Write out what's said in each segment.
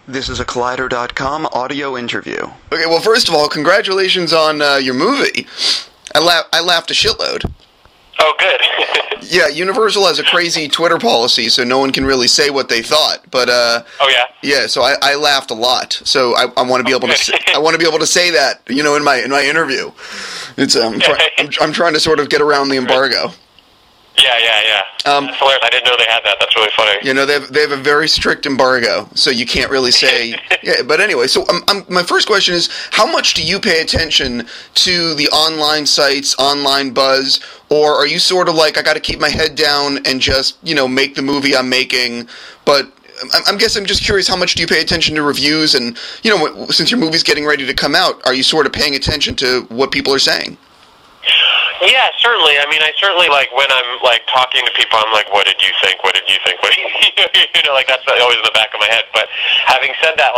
This is a Collider.com audio interview. Okay, well, first of all, congratulations on your movie. I laughed a shitload. Oh, good. Yeah, Universal has a crazy Twitter policy, so no one can really say what they thought. But oh yeah. Yeah, so I laughed a lot. So I want to be able to say that, in my interview. It's I'm trying to sort of get around the embargo. Yeah. That's hilarious. I didn't know they had that. That's really funny. They have a very strict embargo, so you can't really say. Yeah, but anyway, so my first question is, how much do you pay attention to the online sites, online buzz, or are you sort of like, I got to keep my head down and just make the movie I'm making? But I'm just curious, how much do you pay attention to reviews, and since your movie's getting ready to come out, are you sort of paying attention to what people are saying? Yeah, certainly. I mean, I certainly, when I'm, talking to people, I'm like, what did you think? What did you think? That's always in the back of my head. But having said that,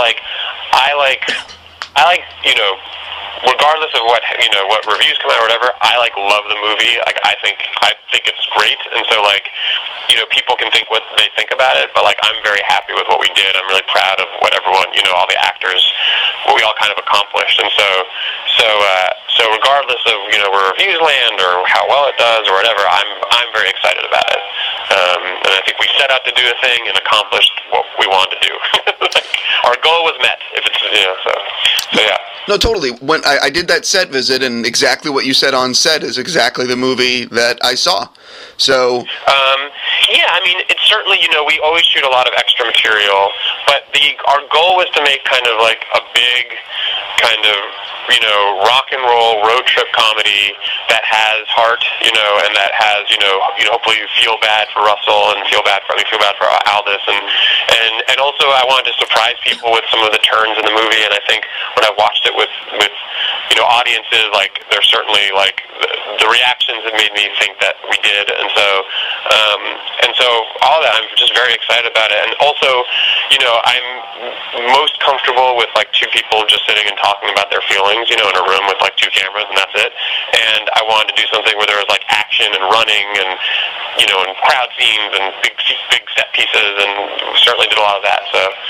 regardless of what reviews come out or whatever, I love the movie. I think it's great, and so people can think what they think about it, but I'm very happy with what we did. I'm really proud of what everyone, all the actors, what we all kind of accomplished, and so regardless of where reviews land or how well it does or whatever, I'm very excited about it, and I think we set out to do a thing and accomplished what we wanted to do. Our goal was met. If it's so yeah. No, totally. When I did that set visit, and exactly what you said on set is exactly the movie that I saw. So. Yeah, I mean, it's certainly, we always shoot a lot of extra material, but our goal was to make kind of a big kind of, rock and roll road trip comedy that has heart, and that has, hopefully you feel bad for Russell and feel bad for Aldous, and also I wanted to surprise people with some of the turns in the movie, and I think when I watched it with audiences, there's certainly the reactions that made me think that we did, and so all that, I'm just very excited about it, and also, I'm most comfortable with two people just sitting and talking about their feelings, in a room with two cameras, and that's it. And I wanted to do something where there was action and running and and crowd scenes and big set pieces, and certainly did a lot of that.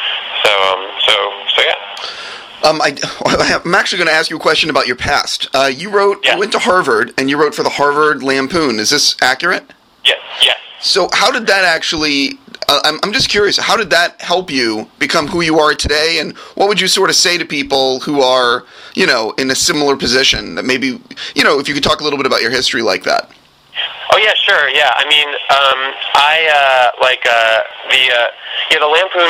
So yeah. I'm actually going to ask you a question about your past. You went to Harvard, and you wrote for the Harvard Lampoon. Is this accurate? Yes. So how did that actually, I'm just curious, how did that help you become who you are today, and what would you sort of say to people who are, in a similar position, that maybe, if you could talk a little bit about your history like that? Oh yeah, sure. Yeah, I mean, the Lampoon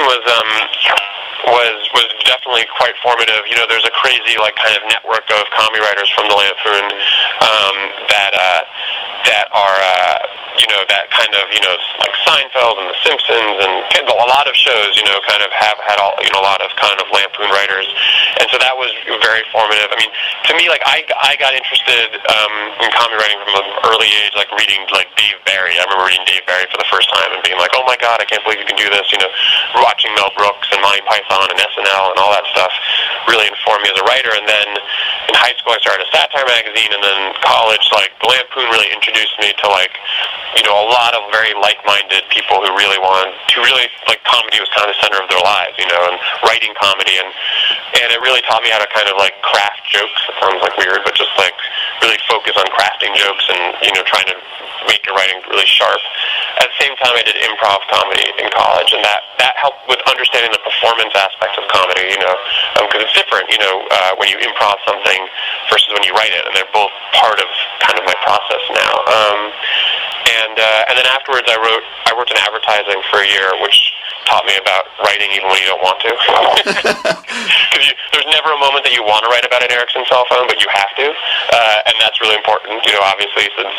was definitely quite formative. There's a crazy kind of network of comedy writers from the Lampoon that are that kind of Seinfeld and The Simpsons and a lot of shows kind of have had a lot of kind of Lampoon writers, and so that was very formative. I mean, to me, I got interested in comedy writing from an early age, reading Dave Barry. I remember reading Dave Barry for the first time and being like, oh my god, I can't believe you can do this. Watching Mel Brooks and Monty Python and SNL and all that stuff really informed me as a writer. And then in high school I started a satire magazine, and then college, the Lampoon really introduced me to a lot of very like-minded people who really comedy was kind of the center of their lives, and writing comedy, and it really taught me how to kind of craft jokes. It sounds weird, but just really focus on crafting jokes and trying to make your writing really sharp. At the same time, I did improv comedy in college, and that helped with understanding the performance aspect of comedy, because it's different, when you improv something versus when you write it, and they're both part of kind of my process now. And then afterwards, I worked in advertising for a year, which taught me about writing even when you don't want to. Because there's never a moment that you want to write about an Ericsson cell phone, but you have to, and that's really important. Obviously, since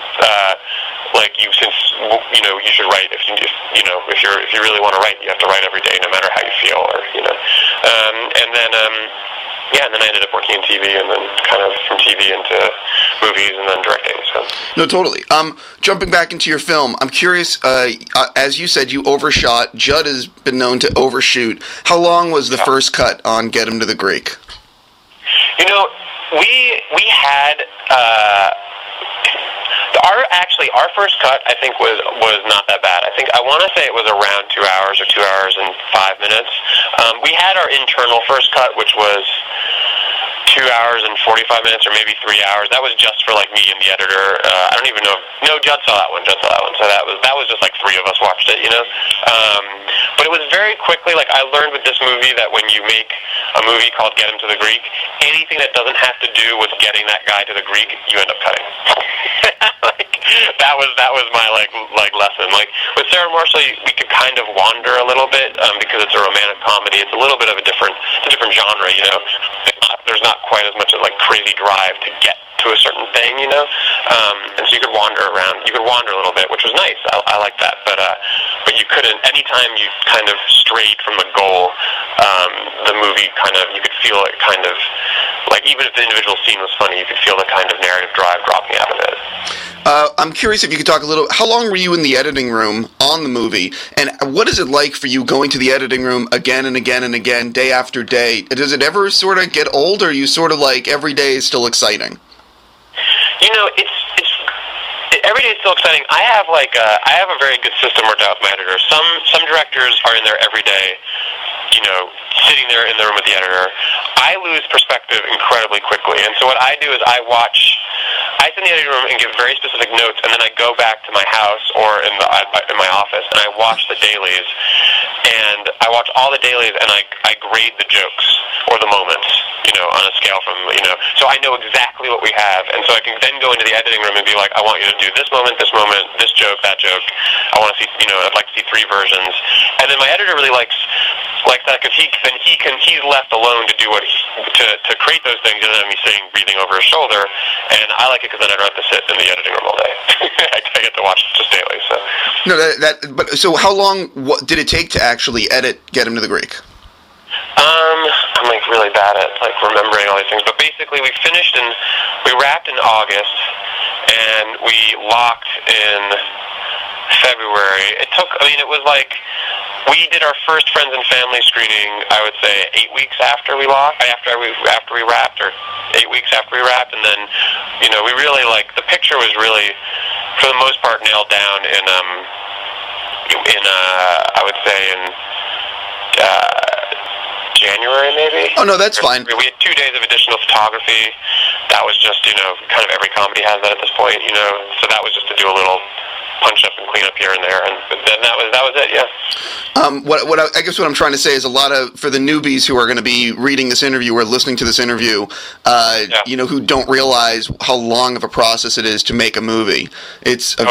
you should write if you really want to write, you have to write every day, no matter how you feel, and then I ended up working in TV, and then kind of from TV into movies, and then directing. So. No, totally. Jumping back into your film, I'm curious, as you said, you overshot. Judd has been known to overshoot. How long was the first cut on Get Him to the Greek? We had... our first cut, I think, was not that bad. I want to say it was around 2 hours or 2 hours and 5 minutes. We had our internal first cut, which was 2 hours and 45 minutes, or maybe 3 hours. That was just for like me and the editor. I don't even know. No, Judd saw that one. So that was just like 3 of us watched it, you know. But it was very quickly. Like, I learned with this movie that when you make a movie called Get Him to the Greek, anything that doesn't have to do with getting that guy to the Greek, you end up cutting. Like, that was my like lesson. Like with Sarah Marshall, we could kind of wander a little bit because it's a romantic comedy. It's a little bit of a different genre, you know. There's not quite as much of like crazy drive to get to a certain thing, you know. And so you could wander around. You could wander a little bit, which was nice. I like that. But you couldn't. Anytime you kind of strayed from the goal, the movie you could feel it kind of like, even if the individual scene was funny, you could feel the kind of narrative drive dropping out of it. I'm curious if you could talk a little. How long were you in the editing room on the movie, and what is it like for you going to the editing room again and again and again, day after day? Does it ever sort of get old, or are you sort of like every day is still exciting? You know, it's every day is still exciting. I have a very good system worked out with my editor. Some directors are in there every day, you know, sitting there in the room with the editor. I lose perspective incredibly quickly, and so what I do is I sit in the editing room and give very specific notes, and then I go back to my house or in my office, and I watch the dailies, and I watch all the dailies, and I grade the jokes or the moments, you know, on a scale from, you know, so I know exactly what we have, and so I can then go into the editing room and be like, I want you to do this moment, this joke, that joke. I want to see, you know, I'd like to see 3 versions, and then my editor really likes that because he's left alone to do to create those things. He doesn't have me sitting breathing over his shoulder, and I like it because then I don't have to sit in the editing room all day. I get to watch just daily. So no, but so how long did it take to actually edit Get Him to the Greek? I'm like really bad at like remembering all these things, but basically we wrapped in August, and we locked in February. It was like, we did our first Friends and Family screening, I would say 8 weeks after we wrapped, or 8 weeks after we wrapped, and then, you know, we really the picture was really, for the most part, nailed down in I would say in January, maybe. Oh, no, that's fine. We had 2 days of additional photography. That was just, you know, kind of every comedy has that at this point, you know, so that was just to do a little punch up and clean up here and there, and then that was it. Yeah. I guess what I'm trying to say is for the newbies who are going to be reading this interview or listening to this interview, you know, who don't realize how long of a process it is to make a movie. It's long.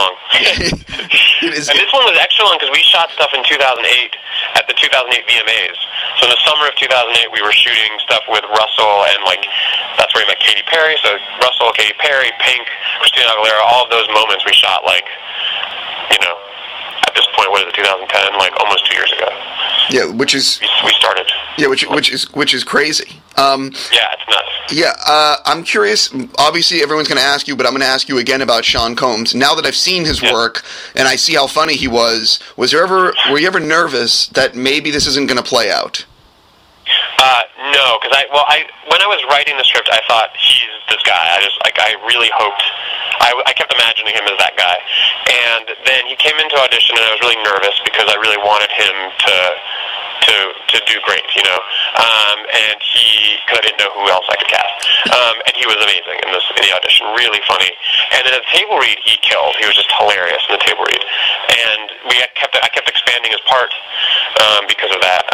It is. And this one was extra long because we shot stuff in 2008 at the 2008 VMAs. So in the summer of 2008, we were shooting stuff with Russell, and like that's where we met Katy Perry. So Russell, Katy Perry, Pink, Christina Aguilera, all of those moments we shot like, you know, at this point, what is it, 2010? Like almost 2 years ago. Yeah, which is we started. Yeah, which is crazy. Yeah, it's nuts. Yeah, I'm curious. Obviously, everyone's going to ask you, but I'm going to ask you again about Sean Combs. Now that I've seen his work and I see how funny he was were you ever nervous that maybe this isn't going to play out? No, because when I was writing the script, I thought he's this guy. I really hoped. I kept imagining him as that guy, and then he came into audition, and I was really nervous because I really wanted him to do great, you know. And because I didn't know who else I could cast, and he was amazing in the audition, really funny. And then at the table read, he killed. He was just hilarious in the table read, and I kept expanding his part because of that.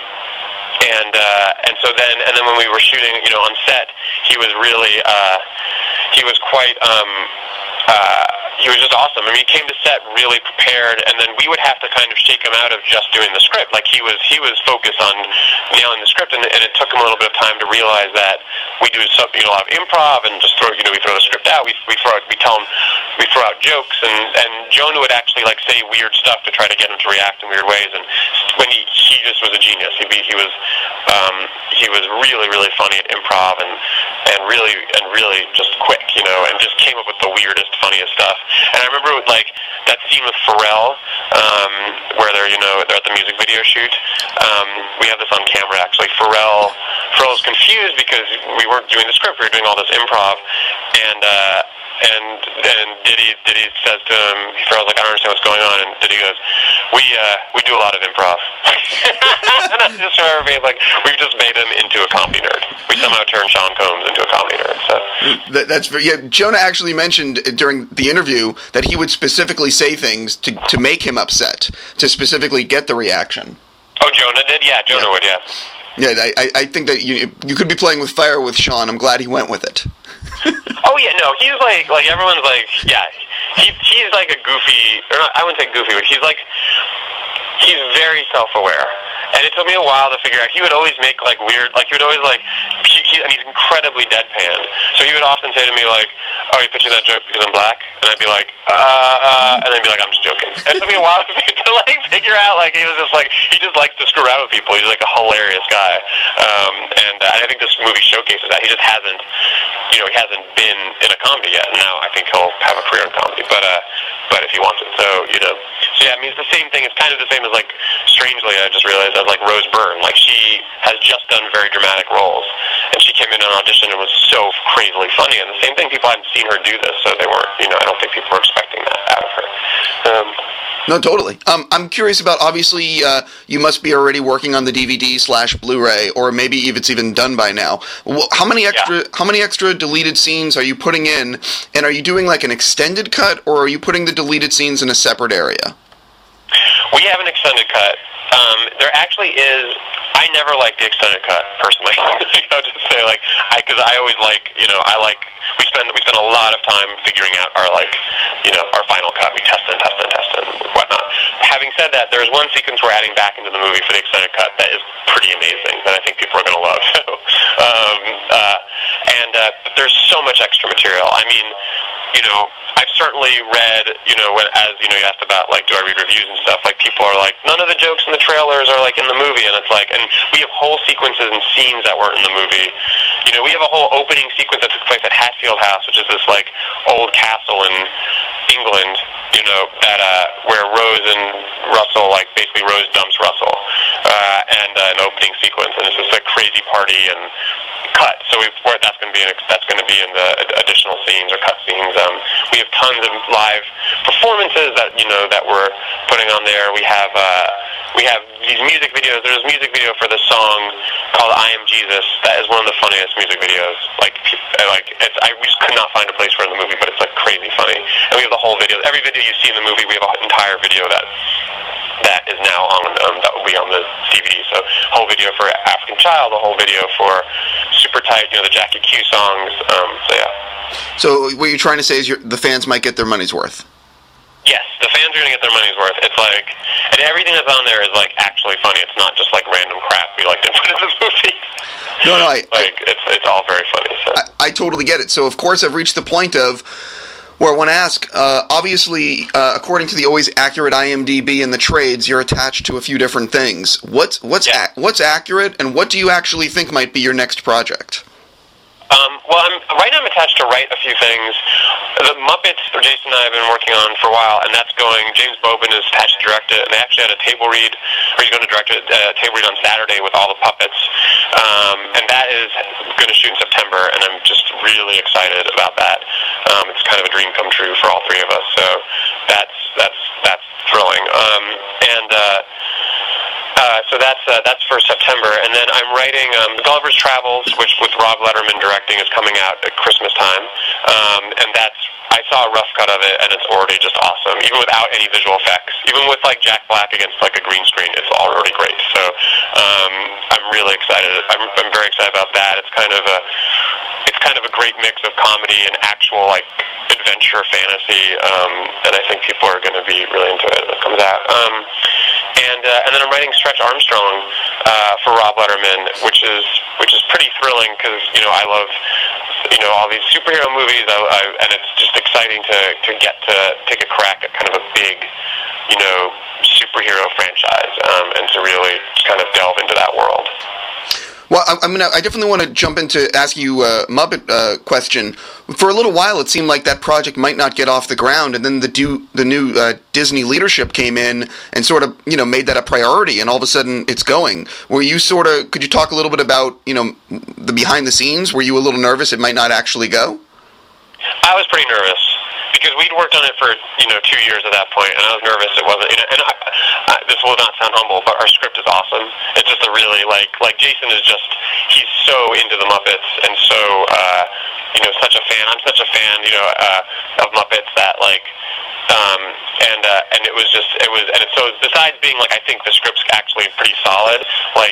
And so then when we were shooting, you know, on set, he was really he was quite he was just awesome. I mean, he came to set really prepared, and then we would have to kind of shake him out of just doing the script. Like he was focused on nailing the script, and it took him a little bit of time to realize that we do something, you know, a lot of improv, and just we throw the script out. We throw out jokes, and Jonah would actually like say weird stuff to try to get him to react in weird ways. And when he just was a genius. He was really, really funny at improv and really just quick, you know, and just came up with the weirdest, funniest stuff. And I remember like that scene with Pharrell, where they're at the music video shoot. We have this on camera actually. Pharrell's confused because we weren't doing the script, we were doing all this improv, and and Diddy says to him, Pharrell's like, I don't understand what's going on, and Diddy goes, we do a lot of improv. And I just remember being like, we've just made him into a comedy nerd. We somehow turned Sean Combs into a comedy nerd. So Jonah actually mentioned during the interview that he would specifically say things to make him upset, to specifically get the reaction. Oh, Jonah did? Yeah, Jonah would, yeah. Yeah, I think that you could be playing with fire with Sean. I'm glad he went with it. Oh yeah, no, he's like everyone's like, yeah, he's like a goofy, or not, I wouldn't say goofy, but he's very self-aware. And it took me a while to figure out. He would always make like weird, like he would always like, and he's incredibly deadpan. So he would often say to me like, "Oh, you're pitching that joke because I'm black?" And I'd be like, and then be like, "I'm just joking." And it took me a while to like figure out like he was just like he just likes to screw around with people. He's like a hilarious guy, and I think this movie showcases that. He just hasn't, he hasn't been in a comedy yet. Now I think he'll have a career in comedy, but if he wants it, so yeah, I mean it's the same thing. It's kind of the same as like, strangely, I just realized, as like Rose Byrne. Like she has just done very dramatic roles, and she came in an audition and was so crazily funny. And the same thing, people hadn't seen her do this, so they weren't. I don't think people were expecting that out of her. No, totally. I'm curious about, obviously, you must be already working on the DVD/Blu-ray, or maybe if it's even done by now. How many extra deleted scenes are you putting in, and are you doing like an extended cut, or are you putting the deleted scenes in a separate area? We have an extended cut. There actually is. I never like the extended cut personally. I'll just say because I always like. We spend a lot of time figuring out our our final cut. We test and whatnot. Having said that, there's one sequence we're adding back into the movie for the extended cut that is pretty amazing that I think people are going to love. But there's so much extra material. I mean, I've certainly read, as you asked about, do I read reviews and stuff, people are like, none of the jokes in the trailers are, in the movie, and it's and we have whole sequences and scenes that weren't in the movie. We have a whole opening sequence that took place at Hatfield House, which is this, old castle in England, where Rose and Russell, basically Rose dumps Russell, and an opening sequence, and it's just a crazy party and cut. So that's going to be in the additional scenes or cut scenes. We have tons of live performances that that we're putting on there. We have these music videos. There's a music video for the song called "I Am Jesus" that is one of the funniest music videos. We just could not find a place for it in the movie, but it's crazy funny. And we have the whole video. Every video you see in the movie, we have an entire video that is now on that will be on the DVD. So whole video for African Child, a whole video for Super Tight, the Jackie Q songs. So yeah. So what you're trying to say is the fans might get their money's worth. Yes, the fans are going to get their money's worth. It's and everything that's on there is actually funny. It's not just random crap we like to put in the movie. No, it's all very funny. So. I totally get it. So of course I've reached the point of where I want to ask, obviously, according to the always accurate IMDb and the trades, you're attached to a few different things. What's accurate, and what do you actually think might be your next project? Well, right now I'm attached to write a few things. The Muppets, Jason and I have been working on for a while, and that's going. James Bobin is attached to direct it, and they actually had a table read, or he's going to direct a table read on Saturday with all the puppets, and that is going to shoot in September, and I'm just really excited about that. It's kind of a dream come true for all three of us, so that's thrilling. So that's for September, and then I'm writing Gulliver's Travels, which with Rob Letterman directing is coming out at Christmas time, and I saw a rough cut of it, and it's already just awesome, even without any visual effects. Even with Jack Black against a green screen, it's already great. So I'm really excited. I'm very excited about that. It's kind of a great mix of comedy and actual adventure fantasy, and I think people are going to be really into it when it comes out. And then I'm writing Stretch Armstrong for Rob Letterman, which is pretty thrilling because I love all these superhero movies, and it's just exciting to get to take a crack at kind of a big superhero franchise, and to really kind of delve into that world. Well, I definitely want to jump into ask you a Muppet question. For a little while, it seemed like that project might not get off the ground, and then the new Disney leadership came in and sort of made that a priority, and all of a sudden it's going. Could you talk a little bit about the behind the scenes? Were you a little nervous it might not actually go? I was pretty nervous because we'd worked on it for 2 years at that point, and I was nervous it wasn't. And this will not sound humble, but our script is awesome. It's just a really like Jason is just he's so into the Muppets and so such a fan. I'm such a fan of Muppets that and it was so besides being I think the script's actually pretty solid.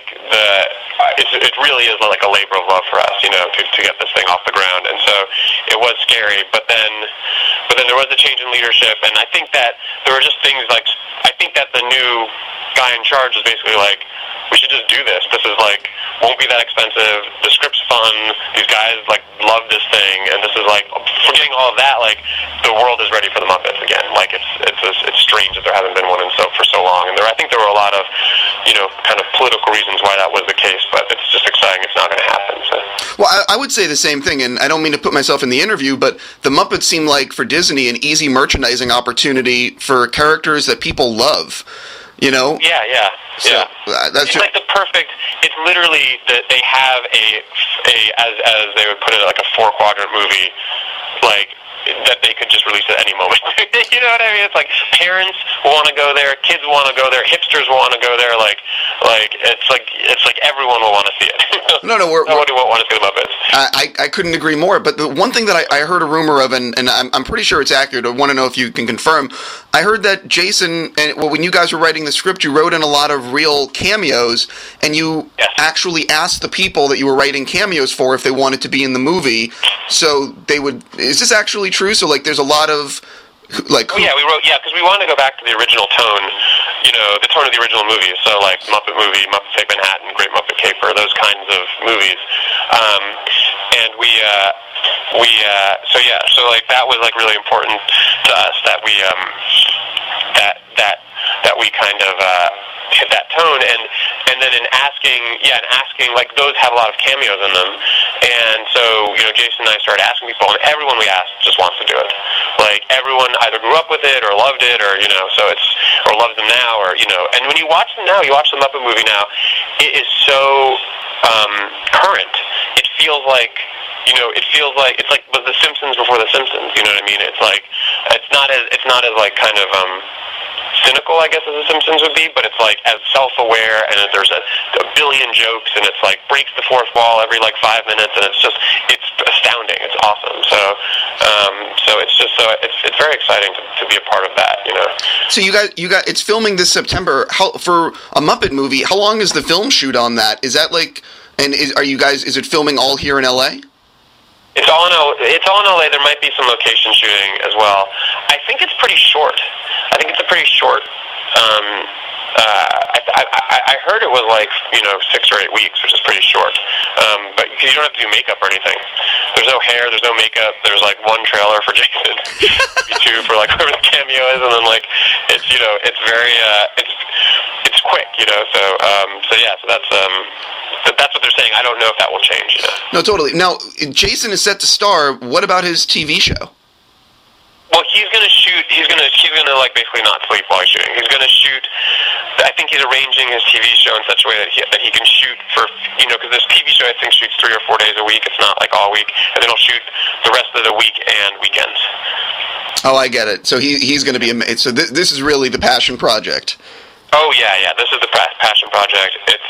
It really is like a labor of love for us, to get this thing off the ground. And so it was scary, but then there was a change in leadership, and I think that there were just things I think that the new guy in charge was basically we should just do this. This is won't be that expensive. The script's fun. These guys love this thing, and this is forgetting all of that. The world is ready for the Muppets again. It's strange that there hasn't been one for so long, and I think there were a lot of kind of political reasons why that was the case. But it's just exciting. It's not going to happen. So. Well, I would say the same thing, and I don't mean to put myself in the interview, but the Muppets seem like for Disney an easy merchandising opportunity for characters that people love. Yeah. So, that's it's the perfect. It's literally that they have a as they would put it a 4-quadrant movie that they could just release at any moment. You know what I mean? It's parents want to go there, kids want to go there, hipsters want to go there. It's everyone will want to see it. No, nobody won't want to see the Muppets. I couldn't agree more. But the one thing that I heard a rumor of, and I'm pretty sure it's accurate. I want to know if you can confirm. I heard that Jason, when you guys were writing the script, you wrote in a lot of real cameos, and you actually asked the people that you were writing cameos for if they wanted to be in the movie. So they would. Is this actually true? So there's a lot of we wrote because we wanted to go back to the original tone, the tone of the original movie. So Muppet Movie, Muppets Take Manhattan, Great Muppet Caper, those kinds of movies. And so that was really important to us that we that we kind of hit that tone, and then in asking those have a lot of cameos in them, and so Jason and I started asking people, and everyone we asked just wants to do it. Everyone either grew up with it or loved it, or so it's or loves them now, or and when you watch them now, you watch the Muppet Movie now, it is so current. It feels like it's like was The Simpsons before The Simpsons. You know what I mean? It's not as kind of cynical, I guess, as The Simpsons would be, but it's as self-aware, and there's a billion jokes, and it's breaks the fourth wall every 5 minutes, and it's astounding. It's awesome. So it's very exciting to be a part of that. So you guys, it's filming this September. For a Muppet movie, how long is the film shoot on that? Is that is it filming all here in LA? It's all in LA. There might be some location shooting as well. I think it's pretty short. I think it's a pretty short. I heard it was 6 or 8 weeks, which is pretty short. But you don't have to do makeup or anything. There's no hair. There's no makeup. There's one trailer for Jason, maybe 2 for whoever the cameo is, and then it's it's very it's quick. So that's what they're saying. I don't know if that will change. No, totally. Now, Jason is set to star. What about his TV show? Well, he's gonna shoot. He's gonna basically not sleep while he's shooting. He's gonna shoot. I think he's arranging his TV show in such a way that he can shoot for because this TV show I think shoots 3 or 4 days a week. It's not all week, and then he'll shoot the rest of the week and weekends. Oh, I get it. So he's going to be amazing. So this is really the passion project. Oh yeah. This is the passion project. It's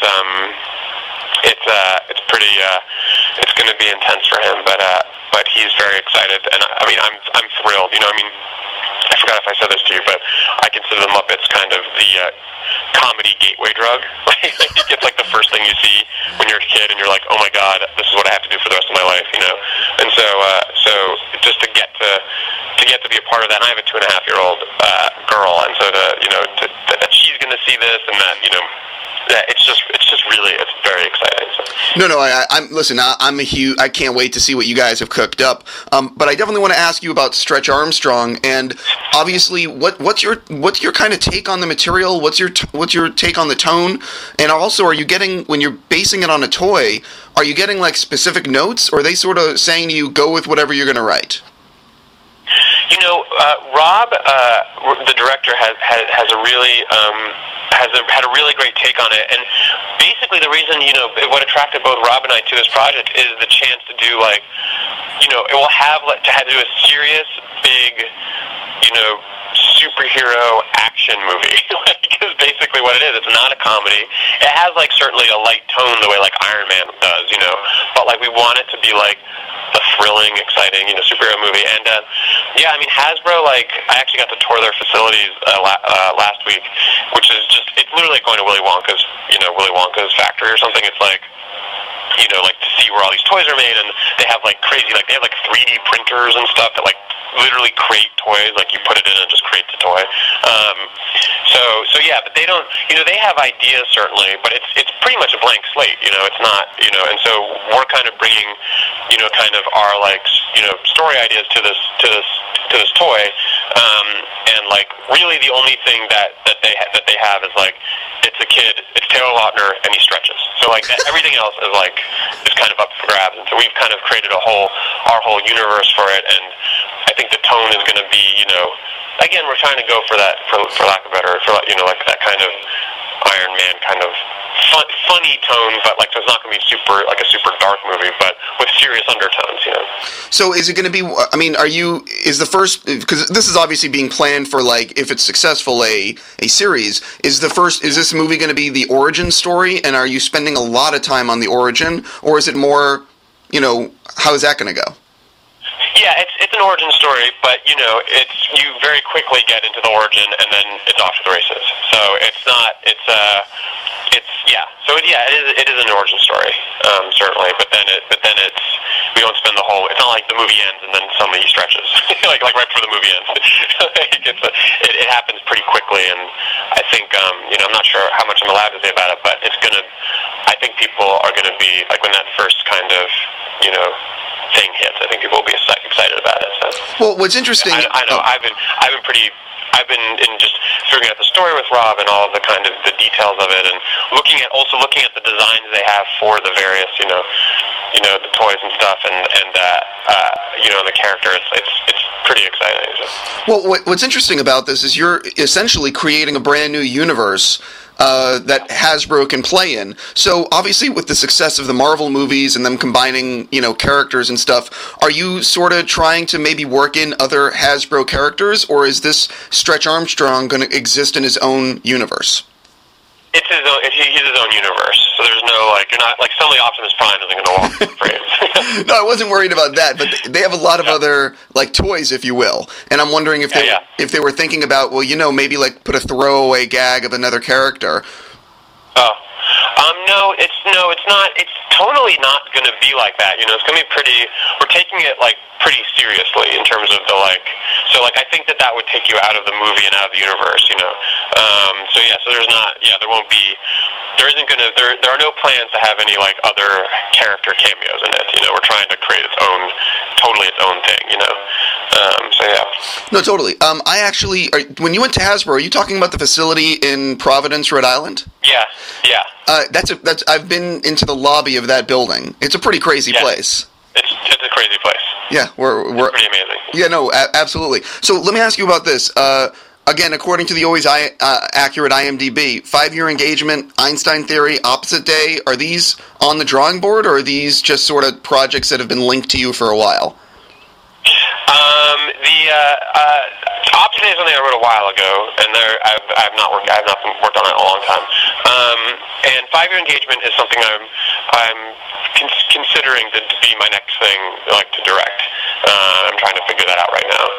pretty. It's going to be intense for him, but he's very excited, and I mean I'm thrilled. I forgot if I said this to you, but I consider the Muppets kind of the comedy gateway drug. It's the first thing you see when you're a kid, and you're oh my god, this is what I have to do for the rest of my life, And so just to get to be a part of that, and I have a 2.5-year-old girl, and so that she's going to see this, and that it's very exciting. So. No, I'm a huge. I can't wait to see what you guys have cooked up. But I definitely want to ask you about Stretch Armstrong, and obviously, what's your kind of take on the material? What's your take on the tone? And also, are you getting, when you're basing it on a toy, are you getting specific notes, or are they sort of saying to you, go with whatever you're going to write? Rob, the director, has a really had a really great take on it, and basically the reason what attracted both Rob and I to this project is the chance to do it will have to do a serious, big, superhero action movie. Is basically what it is. It's not a comedy. It has certainly a light tone the way Iron Man does, but we want it to be a thrilling, exciting, superhero movie. And Hasbro, I actually got to tour their facilities last week, which is it's literally going to Willy Wonka's factory or something. It's to see where all these toys are made, and they have crazy, they have 3D printers and stuff that literally create toys. You put it in and it just creates a toy. So yeah, but they don't, they have ideas certainly, but it's pretty much a blank slate. It's not, and so we're kind of bringing, kind of our story ideas to this toy, and really the only thing that they have is it's a kid, it's Taylor Lautner, and he stretches. So everything else is kind of up for grabs, and so we've kind of created our whole universe for it, and I think the tone is going to be, again, we're trying to go for that, for lack of better, that kind of Iron Man kind of funny tone, but so it's not going to be a super dark movie, but with serious undertones, So is it going to be, is the first, because this is obviously being planned for if it's successful, a series, is this movie going to be the origin story, and are you spending a lot of time on the origin, or is it more, how is that going to go? Yeah, it's an origin story, but you very quickly get into the origin, and then it's off to the races. So it is an origin story, certainly. But then it's we don't spend the whole. It's not like the movie ends and then suddenly he stretches, like right before the movie ends. It happens pretty quickly, and I think I'm not sure how much I'm allowed to say about it, but it's gonna. I think people are gonna be when that first kind of thing hits. I think people will be excited about it. So. Well, what's interesting, I know. I've been in just figuring out the story with Rob and all of the kind of the details of it, and looking at the designs they have for the various the toys and stuff, and the characters. It's pretty exciting. So. Well, what's interesting about this is you're essentially creating a brand new universe that Hasbro can play in. So obviously with the success of the Marvel movies and them combining, characters and stuff, are you sort of trying to maybe work in other Hasbro characters, or is this Stretch Armstrong going to exist in his own universe? It's his own. He's his own universe. So there's no you're not suddenly Optimus Prime isn't going to walk the frames. No, I wasn't worried about that, but they have a lot of other toys, if you will. And I'm wondering if they were thinking about maybe put a throwaway gag of another character. Oh. No, it's not. It's totally not going to be like that. It's going to be pretty. We're taking it pretty seriously in terms of the So I think that would take you out of the movie and out of the universe. So there's not. Yeah, there won't be. There isn't going to. There are no plans to have any other character cameos in it. We're trying to create totally its own thing. So yeah. No, totally. I actually, when you went to Hasbro, are you talking about the facility in Providence, Rhode Island? Yeah. I've been into the lobby of that building. It's a pretty crazy place. It's a crazy place. Yeah, we're pretty amazing. Yeah, no, absolutely. So let me ask you about this. Again, according to the always accurate IMDb, 5-year engagement, Einstein Theory, Opposite Day, are these on the drawing board, or are these just sort of projects that have been linked to you for a while? The Opposite Day is something I wrote a while ago, and I have not worked on it in a long time. And 5-year engagement is something I'm considering to be my next thing, to direct. I'm trying to figure that out right now.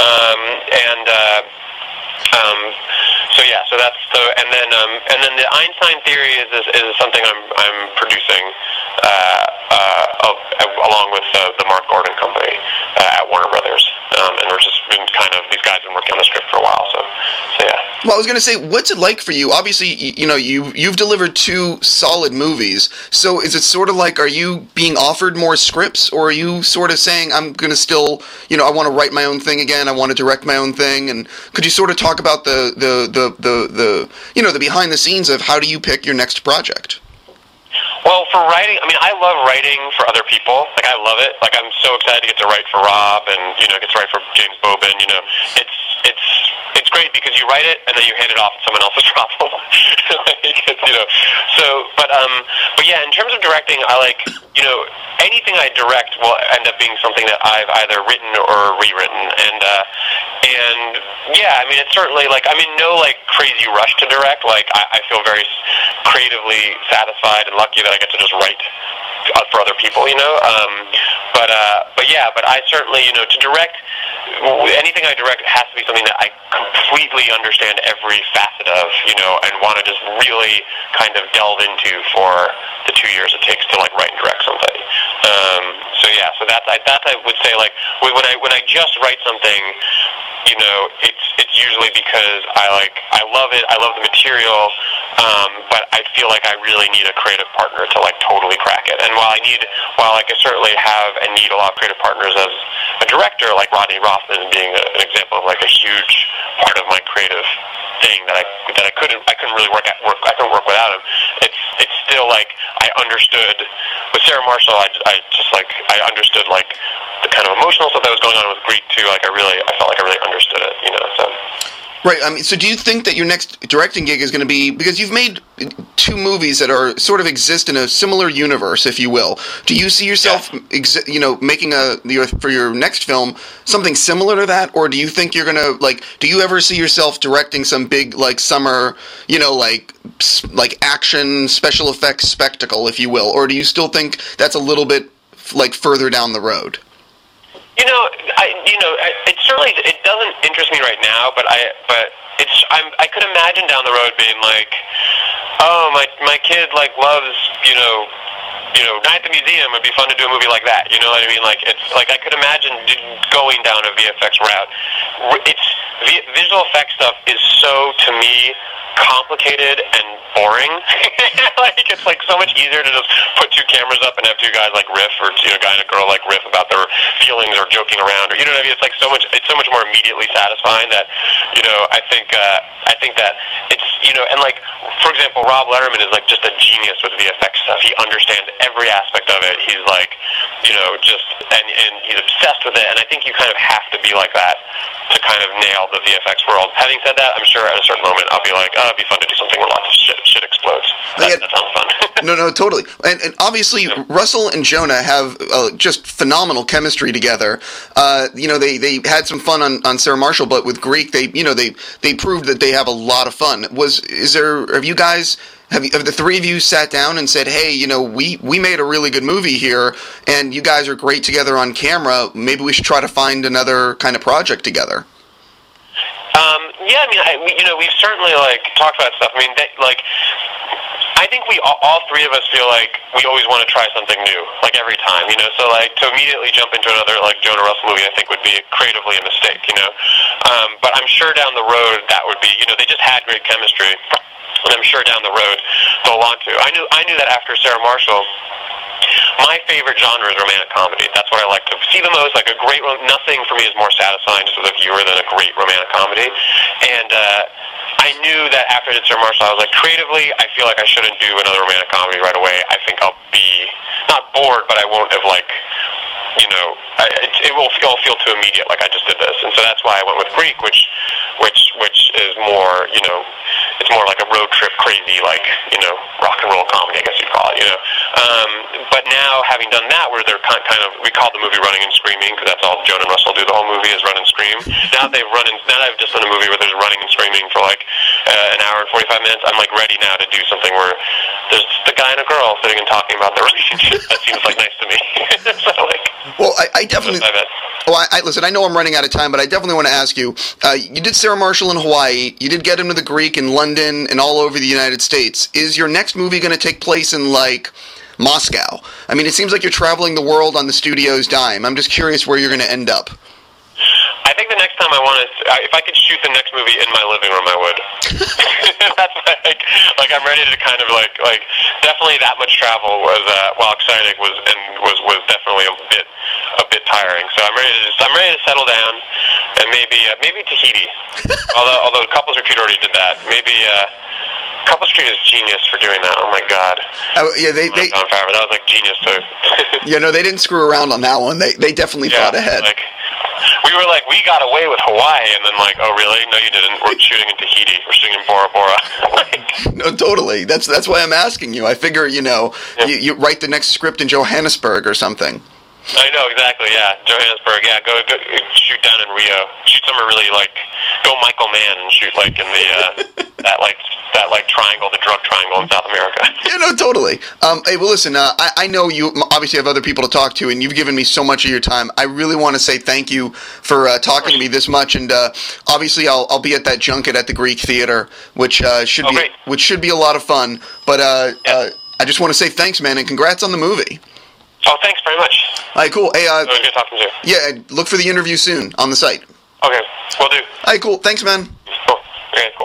So that's and then the Einstein Theory is something I'm producing along with the Mark Gordon company at Warner Brothers, and we're just been these guys have been working on the script for a while, so yeah. Well, I was going to say, what's it like for you? Obviously, you've delivered 2 solid movies, so is it sort of are you being offered more scripts, or are you sort of saying, I'm going to still, I want to write my own thing again, I want to direct my own thing, and could you sort of talk about the behind the scenes of how do you pick your next project? Well, for writing, I love writing for other people. I love it. I'm so excited to get to write for Rob and, get to write for James Bobin. It's it's great because you write it and then you hand it off to someone else's problem. But yeah, in terms of directing, I like, anything I direct will end up being something that I've either written or rewritten, and yeah, I mean, it's certainly like, I'm in no like crazy rush to direct. Like, I feel very creatively satisfied and lucky that I get to just write for other people, but I certainly, to direct, anything I direct has to be something that I completely understand every facet of, and want to just really kind of delve into for the 2 years it takes to like write and direct something. So that's I would say, like, when I just write something, it's usually because I love it, I love the material, but I feel like I really need a creative partner to like totally crack it. And while I can certainly have and need a lot of creative partners as a director, like Rodney Rothman being an example of like a huge part of my creative thing that I couldn't really work without him. It's still like I understood with Sarah Marshall. I understood like the kind of emotional stuff that was going on with Greek too. Like I felt like I really understood it. So. Right. I mean, so do you think that your next directing gig is going to be, because you've made 2 movies that are sort of exist in a similar universe, if you will? Do you see yourself, making for your next film something similar to that, or do you think you're going to do you ever see yourself directing some big like summer, like action special effects spectacle, if you will, or do you still think that's a little bit like further down the road? It certainly doesn't interest me right now, but I could imagine down the road being like, oh, my kid like loves Night at the Museum. It'd be fun to do a movie like that. You know what I mean? Like, it's like I could imagine going down a VFX route. Visual effects stuff is so, to me, complicated and boring. Like, it's like so much easier to just put 2 cameras up and have 2 guys like riff, or a guy and a girl like riff about their feelings or joking around, or what I mean. It's like so much more immediately satisfying that I think that it's and like, for example, Rob Letterman is like just a genius with VFX stuff. He understands every aspect of it. He's like and he's obsessed with it, and I think you kind of have to be like that to kind of nail the VFX world. Having said that, I'm sure at a certain moment I'll be like, oh, it'd be fun to do something where lots of shit explodes. That sounds fun. No, totally. And obviously, Russell and Jonah have just phenomenal chemistry together. They had some fun on Sarah Marshall, but with Greek, they proved that they have a lot of fun. Have the 3 of you sat down and said, hey, we made a really good movie here, and you guys are great together on camera. Maybe we should try to find another kind of project together? Yeah, I mean, we've certainly like talked about stuff. I mean, I think we all 3 of us feel like we always want to try something new, like every time, So like to immediately jump into another like Jonah Russell movie, I think would be creatively a mistake, But I'm sure down the road that would be, they just had great chemistry, and I'm sure down the road they'll want to. I knew that after Sarah Marshall. My favorite genre is romantic comedy. That's what I like to see the most. Like nothing for me is more satisfying just as a viewer than a great romantic comedy. And I knew that after I did Sarah Marshall, I was like, creatively, I feel like I shouldn't do another romantic comedy right away. I think I'll be not bored, but I won't have like, it will feel too immediate. Like I just did this, and so that's why I went with Greek, which is more, it's more like a road trip, crazy, like rock and roll comedy, I guess you'd call it, But now, having done that, where they're kind of, we call the movie Running and Screaming, because that's all Jonah and Russell do. The whole movie is run and scream. Now that I've just done a movie where there's running and screaming for like an hour and 45 minutes, I'm like ready now to do something where there's the guy and a girl sitting and talking about their relationship. That seems like nice to me. So like, well, I definitely. Listen, I know I'm running out of time, but I definitely want to ask you. You did Sarah Marshall in Hawaii. You did Get Him to the Greek in London and all over the United States. Is your next movie going to take place in like Moscow? I mean, it seems like you're traveling the world on the studio's dime. I'm just curious where you're going to end up. I think the next time if I could shoot the next movie in my living room, I would. That's like I'm ready to kind of like definitely that much travel was while exciting was definitely a bit tiring. So I'm ready to settle down, and maybe Tahiti. although Couples Retreat already did that. Maybe Couples Retreat is genius for doing that. Oh my god. Yeah, they that was like genius too. Yeah, no, they didn't screw around on that one. They definitely thought ahead. we were like, we got away with Hawaii, and then like, oh really? No, you didn't. We're shooting in Tahiti. We're shooting in Bora Bora. No, totally. That's why I'm asking you. I figure, you you write the next script in Johannesburg or something. I know, exactly, yeah. Johannesburg, yeah. Go shoot down in Rio. Shoot somewhere really, like, go Michael Mann and shoot, like, in the, that triangle, the drug triangle in South America. Yeah, no, totally. Hey, well, listen, I know you obviously have other people to talk to, and you've given me so much of your time. I really want to say thank you for talking to me this much, and obviously I'll be at that junket at the Greek Theater, which should be a lot of fun. But I just want to say thanks, man, and congrats on the movie. Oh, thanks very much. All right, cool. Hey, it was good talking to you. Yeah, look for the interview soon on the site. Okay, will do. All right, cool. Thanks, man. Cool. Okay, cool.